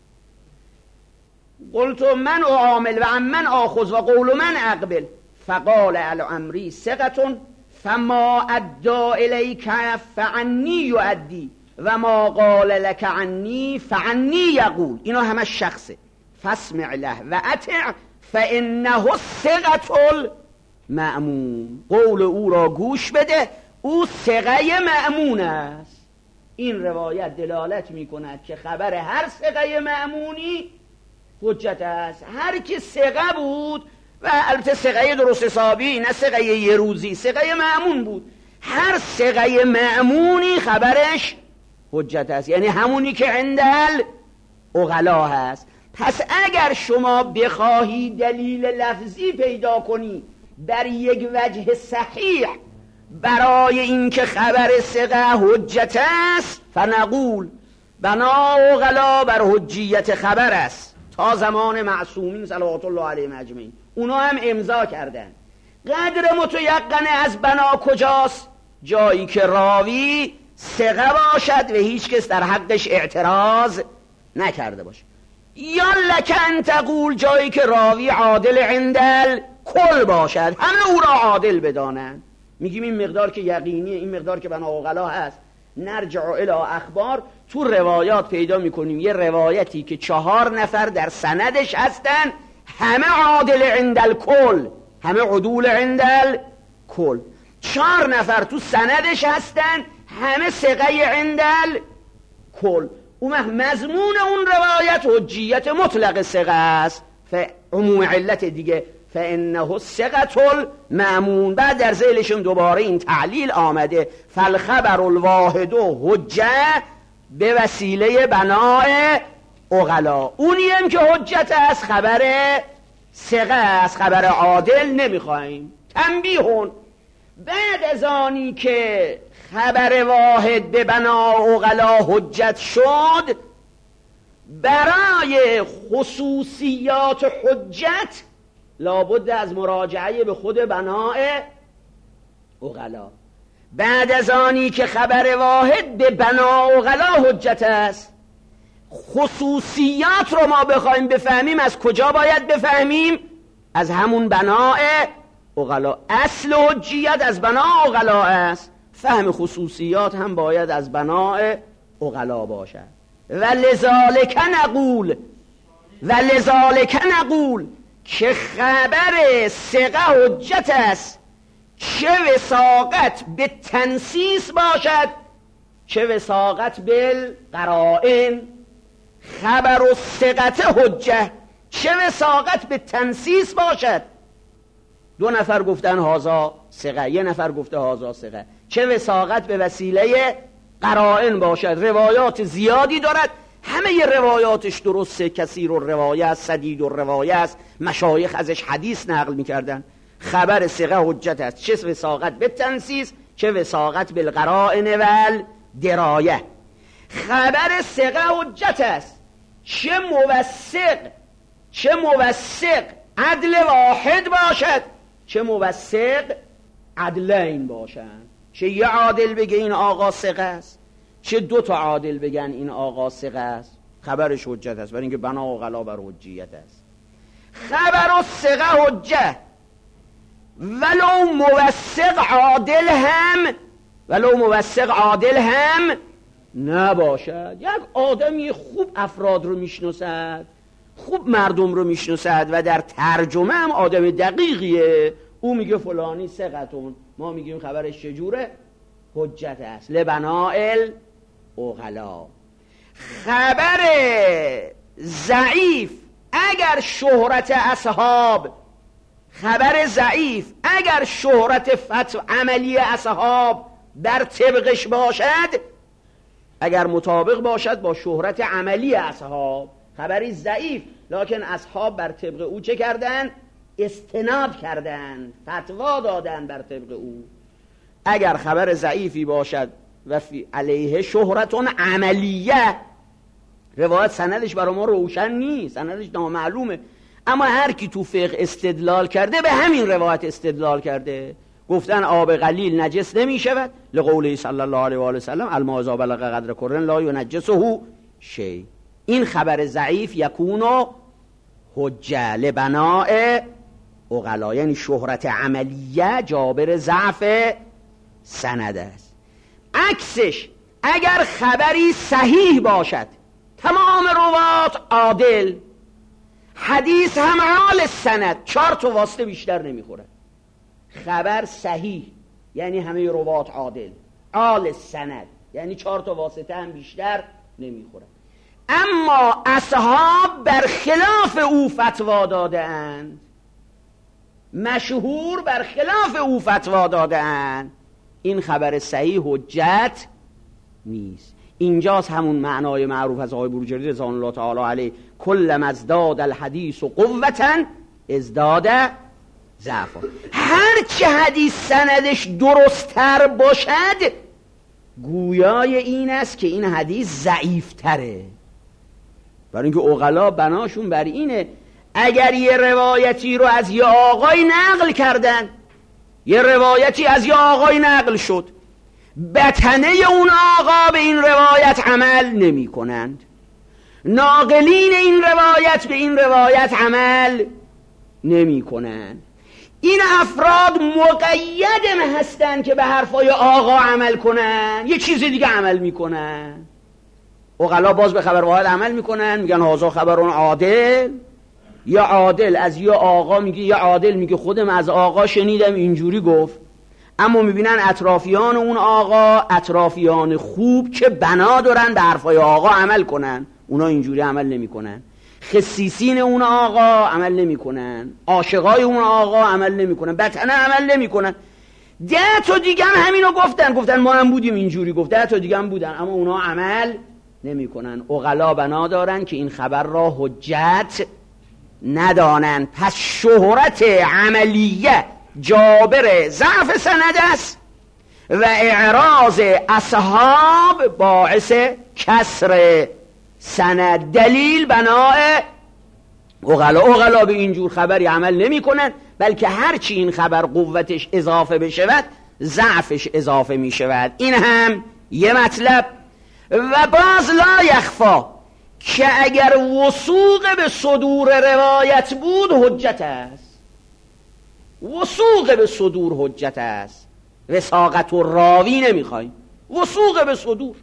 قلت من اعامل و عمن آخذ و قول من اقبل فقال الامری ثقة فما ادى الیک فعنی یؤدی و ما قال لك عنی فعنی یقول. اینا همه شخصه. فاسمع له و اطع فانه الثقة المأمون. قول او را گوش بده، او ثقه مأمون است. این روایت دلالت می کند که خبر هر ثقه مأمونی حجت است. هر کی ثقه بود و البته ثقه درست حسابی نه ثقه یه روزی، ثقه مأمون بود، هر ثقه مأمونی خبرش حجت است، یعنی همونی که عندل عقلا هست. پس اگر شما بخواهی دلیل لفظی پیدا کنی در یک وجه صحیح برای اینکه خبر ثقه حجت است، فنقول بنا عقلا بر حجیت خبر است تا زمان معصومین صلوات الله علیهم اجمعین. اونا هم امضا کردن. قدر متیقن از بنا کجاست؟ جایی که راوی ثقه باشد و هیچ کس در حقش اعتراض نکرده باشه. یا لکن تقول جایی که راوی عادل عندل کل باشد، همه او را عادل بدانند. میگیم این مقدار که یقینیه، این مقدار که بنا عقلا هست. نرجع الی اخبار، تو روایات پیدا میکنیم یه روایتی که چهار نفر در سندش هستن، همه عادل عندل کل، همه عدول عندل کل. چهار نفر تو سندش هستن، همه ثقه عندل کل. اون مضمون اون روایت حجیت مطلق ثقه است، عموم علت دیگه فانه ثقة المأمون. بعد در ذیلشون دوباره این تعلیل آمده فالخبر الواحد حجه به وسیله بناء عقلا. اونی هم که حجت است خبر ثقه است، خبر عادل نمیخوایم. تنبیهون، بعد از آنی که خبر واحد به بناء عقلا حجت شد، برای خصوصیات حجت لابد از مراجعه به خود بناء عقلا. بعد از آنی که خبر واحد به بناء عقلا حجت است، خصوصیات رو ما بخوایم بفهمیم از کجا باید بفهمیم؟ از همون بناء عقلا. اصل حجیت از بناء عقلا است، فهم خصوصیات هم باید از بناء عقلا باشد. و لذالک نقول و لذالک نقول که خبر ثقه حجت است، چه وثاقت به تنصیص باشد چه وثاقت بالقرائن. خبر و ثقت حجه، چه وثاقت به تنصیص باشد. دو نفر گفتن هازا ثقه، یه نفر گفته هازا ثقه، چه وثاقت به وسیله قرائن باشد. روایات زیادی دارد، همه ی روایاتش درسته، کثیر الروایه است، سدید الروایه است، مشایخ ازش حدیث نقل میکردن. خبر ثقه حجت است، چه وثاقت به تنصیص چه وثاقت بالقرائن والدرایه. خبر ثقه حجت است، چه موثق چه موثق عدل واحد باشد چه موثق عدلین باشند. چه یه عادل بگه این آقا ثقه است، چه دو تا عادل بگن این آقا ثقه است، خبرش حجت است، برای اینکه بنا و غلا بر حجیت است. خبر الثقه حجه ولو موثق عادل هم ولو موثق عادل هم نباشد. یک آدمی خوب افراد رو میشناسد، خوب مردم رو میشناسد و در ترجمه هم آدم دقیقیه، او میگه فلانی ثقتون، ما میگیم خبرش چجوره؟ حجت است لبنائل عقلا. خبر ضعیف اگر شهرت اصحاب خبر ضعیف اگر شهرت فتو عملی اصحاب در طبقش باشد، اگر مطابق باشد با شهرت عملی اصحاب، خبری ضعیف لکن اصحاب بر طبق او چه کردن؟ استناد کردن، فتوا دادن بر طبق او. اگر خبر ضعیفی باشد و فی علیه شهرتون عملیه، روایت سندش برای ما روشن نیست، سندش نامعلومه، اما هر کی تو فقه استدلال کرده به همین روایت استدلال کرده. گفتن آب قلیل نجس نمی شود لقوله صلی الله علیه و آله وسلم الماء اذا بلغ قدر کرن لا ینجسه شیء. این خبر ضعیف یکونو حجه لبناء عقلا، یعنی شهرت عملیه جابر ضعف سند است. عکسش اگر خبری صحیح باشد، تمام روات عادل، حدیث هم عال سند، چهار تا واسطه بیشتر نمیخوره. خبر صحیح یعنی همه روات عادل، عال سند یعنی چهار تا واسطه هم بیشتر نمیخوره. اما اصحاب بر خلاف او فتوا داده‌اند، مشهور بر خلاف او فتوا داده‌اند، این خبر صحیح حجت نیست. اینجاست همون معنای معروف از آقای بروجردی رضوان الله تعالی علیه کلما ازداد الحدیث قوة ازداد ضعفا. هر چه حدیث سندش درست‌تر باشد گویای این است که این حدیث ضعیف‌تره، برای اینکه عقلا بناشون بر اینه اگر یه روایتی رو از یه آقای نقل کردن، یه روایتی از یه آقای نقل شد، بطنه اون آقا به این روایت عمل نمی کنند، ناقلین این روایت به این روایت عمل نمی کنند. این افراد مقید هستند که به حرفای آقا عمل کنن، یه چیز دیگه عمل میکنن. عقلا باز به خبر واحد عمل میکنن، میگن هازا خبرون عادل، یا عادل از یا آقا میگه، یا عادل میگه خودم از آقا شنیدم اینجوری گفت، اما میبینن اطرافیان اون آقا اطرافیان خوب که بنا دارن به حرفای آقا عمل کنن، اونا اینجوری عمل نمیکنن. خسیسین اون آقا عمل نمیکنن، عاشقای اون آقا عمل نمیکنن، بطنه عمل نمیکنن. ده تا دیگه هم همینو گفتن، گفتن ما هم بودیم اینجوری، گفت ده تا دیگه هم بودن، اما اونا عمل نمیکنن. عقلا بنا دارن که این خبر را حجت ندانن. پس شهرت عملیه جابر ضعف سند است و اعراض اصحاب باعث کسر سند. دلیل بنای عقلا، عقلا به اینجور خبری عمل نمی کنن، بلکه هرچی این خبر قوتش اضافه بشود ضعفش اضافه می شود. این هم یه مطلب. و باز لا یخفا که اگر وثوق به صدور روایت بود حجت است، وثوق به صدور حجت است. وثاقت و راوی نمیخوایم، وثوق به صدور.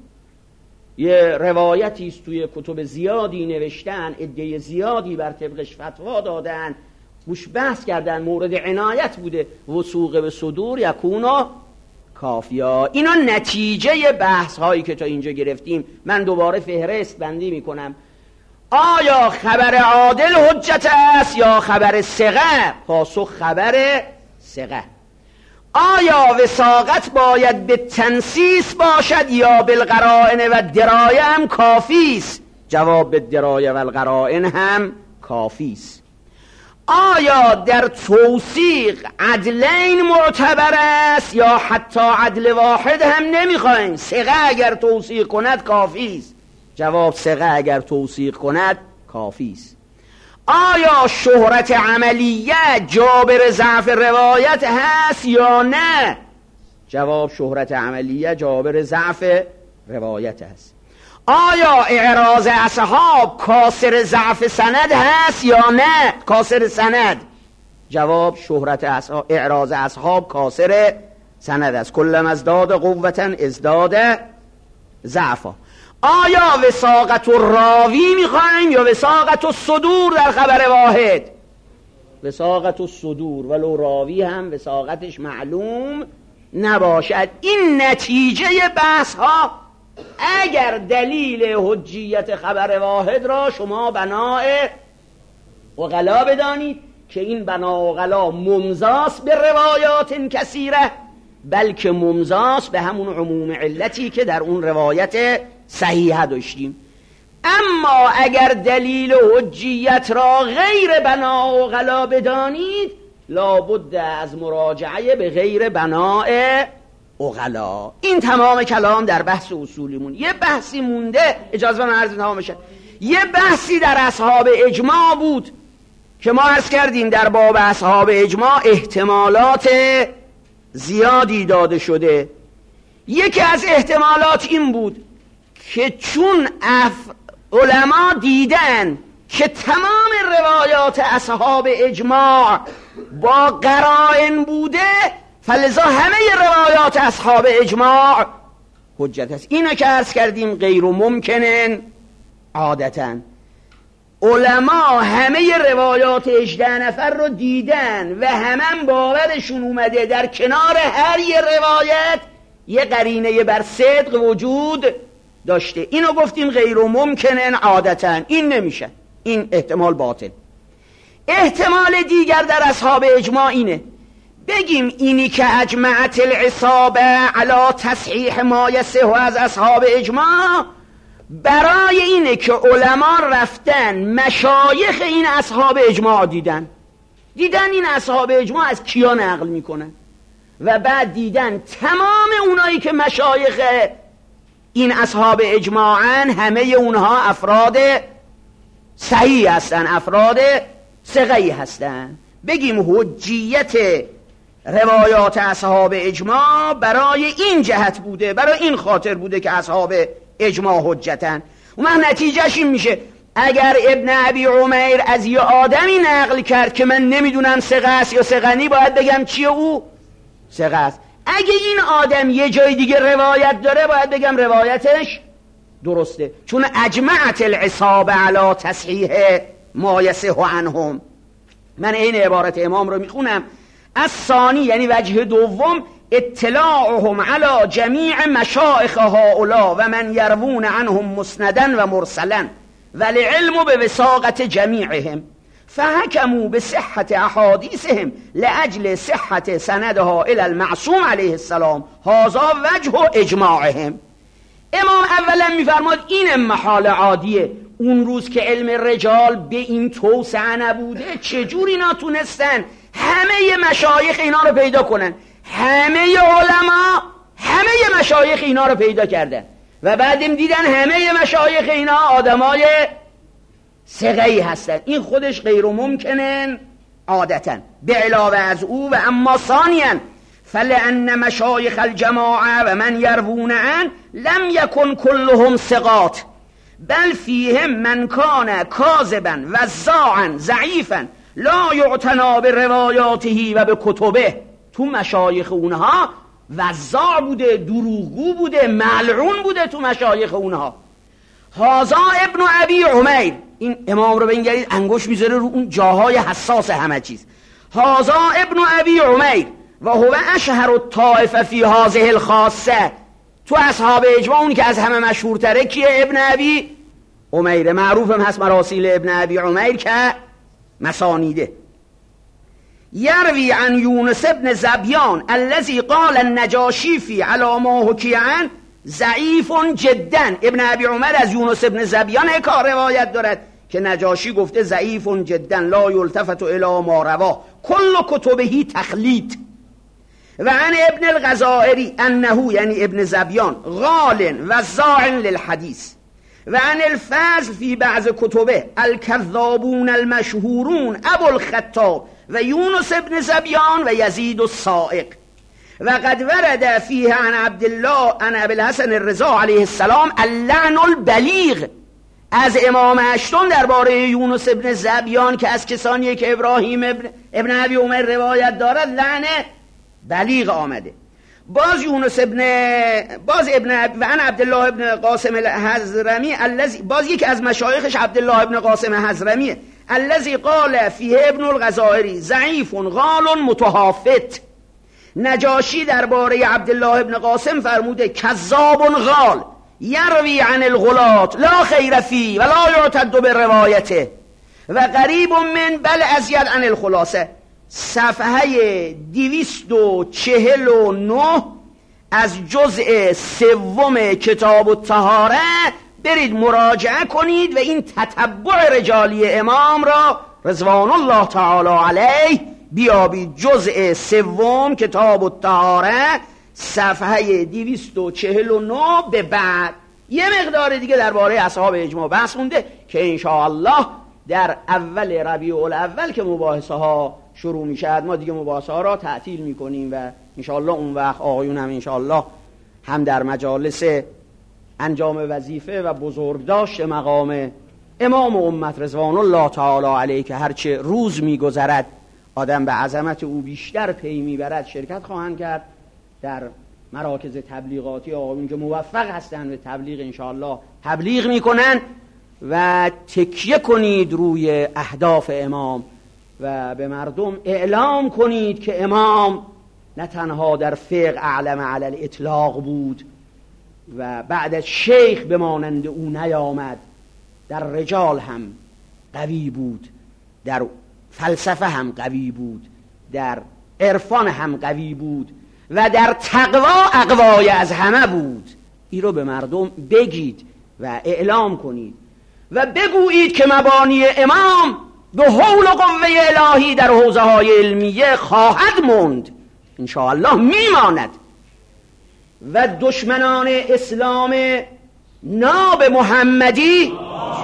یه روایتی است توی کتب زیادی نوشتن، عده زیادی بر طبقش فتوا دادن، گوش بحث کردن، مورد عنایت بوده. وثوق به صدور یکونا کافیا. اینا نتیجه بحث هایی که تا اینجا گرفتیم. من دوباره فهرست بندی میکنم. آیا خبر عادل حجت است یا خبر ثقه؟ پاسخ خبر ثقه. آیا وثاقت باید به تنسیس باشد یا بالقرائن و درایه هم کافی است؟ جواب به درایه و القرائن هم کافی است. آیا در توثیق عدلین معتبر است یا حتی عدل واحد هم نمیخوایم؟ ثقه اگر توثیق کند کافی است. جواب ثقه اگر توثیق کند کافی است. آیا شهرت عملیه جابر ضعف روایت هست یا نه؟ جواب شهرت عملیه جابر ضعف روایت هست. آیا اعراض اصحاب کاسر ضعف سند هست یا نه؟ کاسر سند. جواب شهرت اصحاب اعراض اصحاب کاسر سند است. کلما ازداد قوتا ازداد ضعفا. آیا وثاقت و راوی میخوایم یا وثاقت و صدور در خبر واحد؟ وثاقت و صدور، ولو راوی هم وثاقتش معلوم نباشد. این نتیجه بحث ها. اگر دلیل حجیت خبر واحد را شما بنای عقلا بدانید که این بنا عقلا ممزاس به روایات کثیره، بلکه ممزاس به همون عموم علتی که در اون روایت صحیحه داشتیم. اما اگر دلیل حجیت را غیر بنا عقلا بدانید لابد از مراجعه به غیر بناء عقلا. این تمام کلام در بحث اصولیمون. یه بحثی مونده، اجازه من عرض تمام بشه. یه بحثی در اصحاب اجماع بود که ما عرض کردیم در باب اصحاب اجماع احتمالات زیادی داده شده. یکی از احتمالات این بود که چون اف علما دیدن که تمام روایات اصحاب اجماع با قرائن بوده، فلذا همه روایات اصحاب اجماع حجت است. اینو که عرض کردیم غیر ممکنن عادتاً. علما همه روایات هجده نفر رو دیدن و همه باورشون اومده در کنار هر یه روایت یه قرینه بر صدق وجود داشته. اینو گفتیم غیر ممکنن عادتاً. این نمیشه، این احتمال باطل. احتمال دیگر در اصحاب اجماع اینه بگیم اینی که اجمعت العصابه علی تصحیح ما یصح از اصحاب اجماع برای اینه که علما رفتن مشایخ این اصحاب اجماع دیدن دیدن این اصحاب اجماع از کیا نقل میکنن و بعد دیدن تمام اونایی که مشایخ این اصحاب اجماعن همه اونها افراد صحیح هستن، افراد ثقه‌ای هستن. بگیم حجیت روایات اصحاب اجماع برای این جهت بوده، برای این خاطر بوده که اصحاب اجماع حجتن. اون نتیجهش این میشه اگر ابن ابی عمیر از یه آدمی نقل کرد که من نمیدونم ثقه است یا ثقه نی، باید بگم چیه او؟ ثقه است. اگه این آدم یه جای دیگه روایت داره باید بگم روایتش درسته، چون اجمعت العصابه علی تصحیح ما یصح عنهم. من این عبارت امام رو میخونم. از ثانی یعنی وجه دوم اطلاعهم علی جمیع مشایخ هؤلاء و من یروون عنهم مسندا و مرسلا ولعلم به وثاقت جمیعهم فحکموا بصحت احادیثهم لاجل صحت سندها الى المعصوم علیه السلام هذا وجه اجماعهم. امام اولا میفرماد این محال عادیه. اون روز که علم رجال به این توسعه نبوده چجور اینا تونستن همه مشایخ اینا رو پیدا کنن؟ همه علما همه مشایخ اینا رو پیدا کردن و بعدم دیدن همه مشایخ اینا آدمای ثقه‌ای هستن. این خودش غیر ممکنه عادتا به علاوه از او. و اما ثانیاً فلأن مشایخ الجماعه و من یروون عن لم یکن كلهم ثقات بل فیهم من کان کاذبا وزاعا ضعیفا لا یعتنا بروایاته و به کتبه. تو مشایخ اونها وزاع بوده، دروغگو بوده، ملعون بوده تو مشایخ اونها. هذا ابن ابی عمیر، این امام رو بنگرید انگوش میذاره رو اون جاهای حساس همه چیز. هذا ابن ابی عمیر و هو اشهر الطائفه فی هذه الخاصه. تو اصحاب اجماع اون که از همه مشهورتره کیه؟ ابن ابی عمیر. معروفم هست مراسیل ابن ابی عمیر که مسانیده. یروی عن یونس ابن زبیان الذی قال النجاشی فی علی ما حکی عنه ضعیف جدا. ابن ابی عمر از یونس ابن زبیان کار روایت دارد که نجاشی گفته ضعیف جدا لا یلتفت الی ما رواه کل کتبه تخلیط. و عن ابن الغزائری انه یعنی ابن زبیان غال و زاع للحدیث. و عن الفضل فی بعض کتبه الکذابون المشهورون ابو الخطاب و یونس ابن زبیان و یزید الصائغ. و قد ورد فیه عن عبدالله عن ابی الحسن الرضا علیه السلام اللعن البلیغ. از امام اشتون درباره یونس ابن زبیان که از کسانیه که ابراهیم ابن, ابن ابی عمر روایت دارد لعن بلیغ آمده. باز یونس ابن باز ابن و عن عبدالله ابن قاسم الحضرمی الذی باز یک از مشایخش عبدالله ابن قاسم حضرمیه الذی قال فیه ابن الغزائری ضعیف غال متهافت. نجاشی درباره عبدالله ابن قاسم فرموده کذاب غال یروی عن الغلات لا خیر فی و لا یعتد بالروایته و قریب من بل ازید عن الخلاصه. صفحه دویست و چهل و نه از جزء سوم کتاب الطهاره برید مراجعه کنید و این تتبع رجالی امام را رضوان الله تعالی علیه بیابید. جزء سوم کتاب الطهاره صفحه دویست و چهل و نه به بعد. یه مقدار دیگه درباره اصحاب اجماع بحث مونده که انشاءالله در اول ربیع الاول که مباحثه ها شروع میشه ما دیگه مباحثه ها را تعطیل میکنیم و انشاءالله اون وقت آقایون هم انشاءالله هم در مجالس انجام وظیفه و بزرگداشت مقام امام امت رضوان الله تعالی علیه که هرچه روز میگذرد آدم به عظمت او بیشتر پی میبرد شرکت خواهند کرد. در مراکز تبلیغاتی آقایون که موفق هستند به تبلیغ انشاءالله تبلیغ میکنن و تکیه کنید روی اهداف امام و به مردم اعلام کنید که امام نه تنها در فقه اعلم علی الاطلاق بود و بعد از شیخ به مانند او نیامد، در رجال هم قوی بود، در فلسفه هم قوی بود، در عرفان هم قوی بود و در تقوا اقوای از همه بود. این رو به مردم بگید و اعلام کنید و بگویید که مبانی امام به حول و قوه الهی در حوزه های علمیه خواهد موند، انشاءالله میماند و دشمنان اسلام ناب محمدی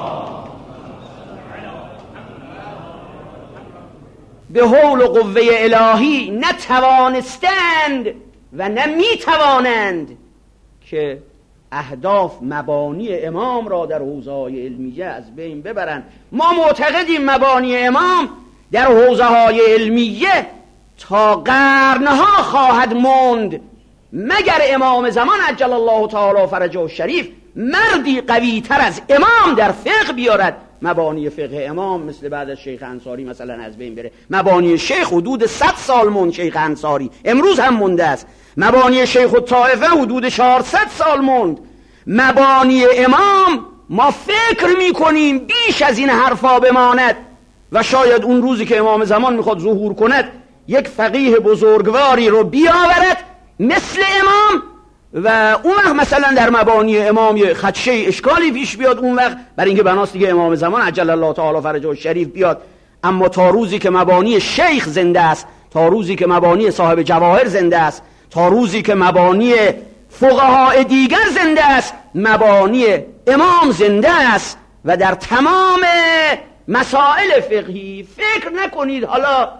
به حول و قوه الهی نتوانستند و نمیتوانند که اهداف مبانی امام را در حوزه های علمیه از بین ببرند. ما معتقدیم مبانی امام در حوزه های علمیه تا قرنها خواهد موند مگر امام زمان عجل الله تعالی فرجه الشریف مردی قوی تر از امام در فقه بیارد. مبانی فقه امام مثل بعد از شیخ انصاری مثلا از بین بره. مبانی شیخ حدود صد سال موند، شیخ انصاری امروز هم مونده است مبانی شیخ الطائفه حدود چهارصد سال موند. مبانی امام ما فکر میکنیم بیش از این حرفا بماند و شاید اون روزی که امام زمان میخواد ظهور کند یک فقیه بزرگواری رو بیاورد مثل امام و اون وقت مثلا در مبانی امام یه خدشه اشکالی پیش بیاد، اون وقت برای اینکه بناست دیگه امام زمان عجل الله تعالی فرجه الشریف بیاد. اما تا روزی که مبانی شیخ زنده است، تا روزی که مبانی صاحب جواهر زنده است، تا روزی که مبانی فقهای دیگر زنده است، مبانی امام زنده است و در تمام مسائل فقهی فکر نکنید حالا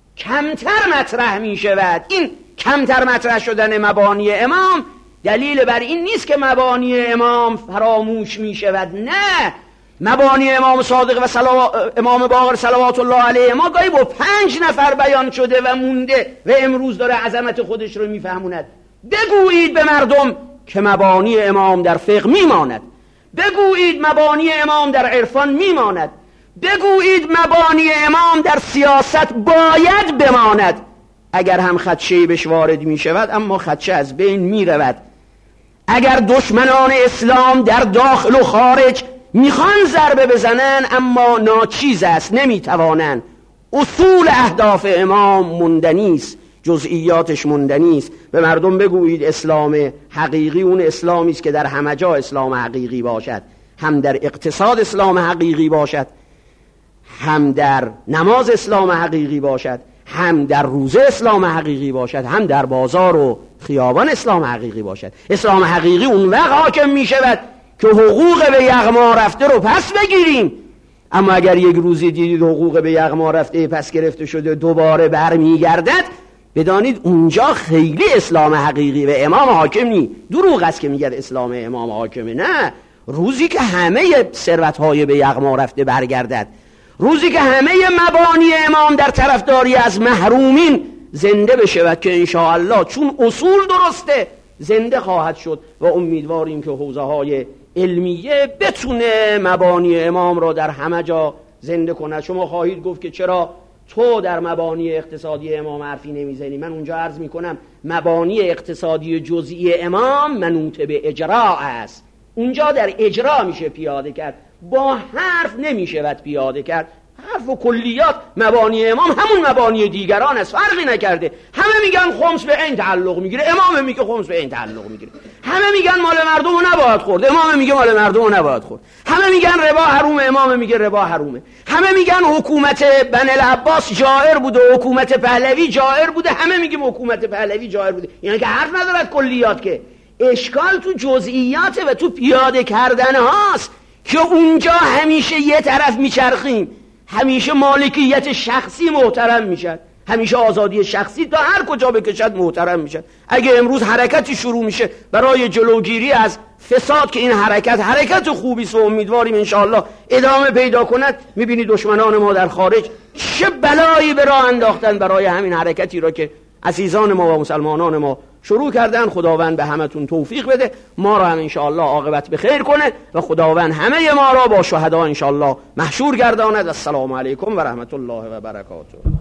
کمتر مطرح می شود. این کمتر مطرح شدن مبانی امام دلیل بر این نیست که مبانی امام فراموش می شود، نه، مبانی امام صادق و صلوا... امام باقر صلوات الله علیه ما گاهی با پنج نفر بیان شده و مونده و امروز داره عظمت خودش رو میفهموند. بگویید به مردم که مبانی امام در فقه میماند، بگویید مبانی امام در عرفان میماند، بگویید مبانی امام در سیاست باید بماند. اگر هم خدشه‌ای بهش وارد می شود اما خدشه از بین می رود. اگر دشمنان اسلام در داخل و خارج میخوان ضربه بزنن اما ناچیز است، نمیتوانن. اصول اهداف امام موندنی است، جزئیاتش موندنی است. به مردم بگویید اسلام حقیقی اون اسلامی است که در همه جا اسلام حقیقی باشد، هم در اقتصاد اسلام حقیقی باشد، هم در نماز اسلام حقیقی باشد، هم در روزه اسلام حقیقی باشد، هم در بازار و خیابان اسلام حقیقی باشد. اسلام حقیقی اون وقت حاکم می شود که حقوق به یغما رفته رو پس بگیریم. اما اگر یک روزی دیدید حقوق به یغما رفته پس گرفته شده دوباره برمیگردد، بدانید اونجا خیلی اسلام حقیقی و امام حاکم نی. دروغ است که میگه اسلام امام حاکمه، نه. روزی که همه ثروت‌های به یغما رفته برگردد، روزی که همه مبانی امام در طرفداری از محرومین زنده بشود که انشاءالله چون اصول درسته زنده خواهد شد و امیدواریم که حوزه های علمیه بتونه مبانی امام را در همه جا زنده کند. شما خواهید گفت که چرا تو در مبانی اقتصادی امام حرفی نمیزنی؟ من اونجا عرض میکنم مبانی اقتصادی جزئی امام منوط به اجراء است، اونجا در اجرا میشه پیاده کرد، با حرف نمیشود پیاده کرد. حرف و کلیات مبانی امام همون مبانی دیگران است، فرقی نکرده. همه میگن خمس به این تعلق میگیره، امام میگه خمس به این تعلق میگیره. همه میگن مال مردم رو نباید خورد، امام میگه مال مردم رو نباید خورد. همه میگن ربا حرومه، امام میگه ربا حرومه. همه میگن حکومت بنی العباس جائر بوده، حکومت پهلوی جائر بوده، همه میگیم حکومت پهلوی جائر بوده. یعنی که حرف ندارد کلیات، که اشکال تو جزئیات و تو پیاده کردن هاست که اونجا همیشه یه طرف میچرخیم، همیشه مالکیت شخصی محترم میشد، همیشه آزادی شخصی تا هر کجا بکشد محترم میشد. اگه امروز حرکتی شروع میشه برای جلوگیری از فساد که این حرکت حرکت خوبی است و امیدواریم انشاءالله ادامه پیدا کند، میبینی دشمنان ما در خارج چه بلایی به راه انداختن برای همین حرکتی را که عزیزان ما و مسلمانان ما شروع کردن. خداوند به همتون توفیق بده، ما را هم انشاءالله عاقبت به خیر کنه و خداوند همه ما را با شهدا انشاءالله محشور گرداند. السلام علیکم و رحمت الله و برکاته.